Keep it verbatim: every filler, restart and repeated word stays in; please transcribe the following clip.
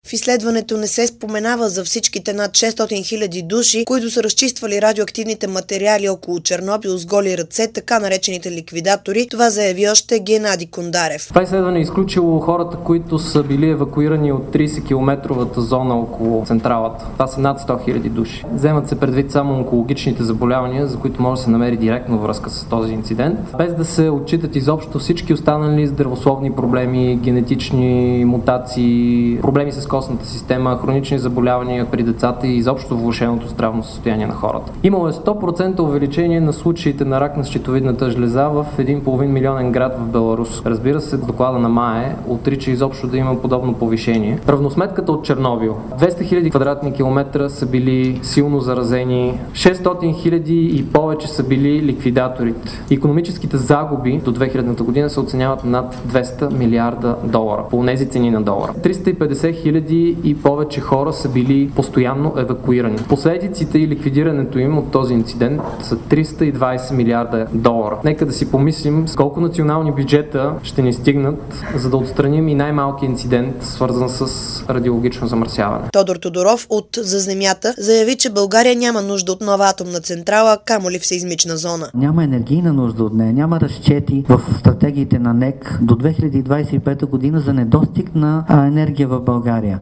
В изследването не се споменава за всичките над шестстотин хиляди души, които са разчиствали радиоактивните материали около Чернобил с голи ръце, така наречените ликвидатори. Това заяви още Геннади Кондарев. Това изследване е изключило хората, които са били евакуирани от трийсет километровата зона около централата. Това са над сто хиляди души. Вземат се предвид само онкологичните заболявания, за които може да се намери директно връзка с този инцидент, без да се отчитат изобщо всички останали здравословни проблеми, генетични мутации, проблеми с костната система, хронични заболявания при децата и изобщо влошеното здравно състояние на хората. Имало е сто процента увеличение на случаите на рак на щитовидната жлеза в един половин милионен град в Беларус. Разбира се, доклада на МАЕ отрича изобщо да има подобно повишение. Равносметката от Чернобил. двеста хиляди квадратни километра са били силно заразени, шестстотин хиляди и повече са били ликвидаторите. Икономическите загуби до две хилядната година се оценяват над двеста милиарда долара по тези цени на долара. триста и петдесет хиляди и повече хора са били постоянно евакуирани. Последиците и ликвидирането им от този инцидент са триста и двадесет милиарда долара. Нека да си помислим с колко национални бюджета ще ни стигнат, за да отстраним и най-малки инцидент, свързан с радиологично замърсяване. Тодор Тодоров от За земята заяви, че България няма нужда от нова атомна централа, камо ли в сеизмична зона. Няма енергийна нужда от нея, няма разчети в стратегиите на НЕК до две хиляди двадесет и пета година за недостиг на енергия в България.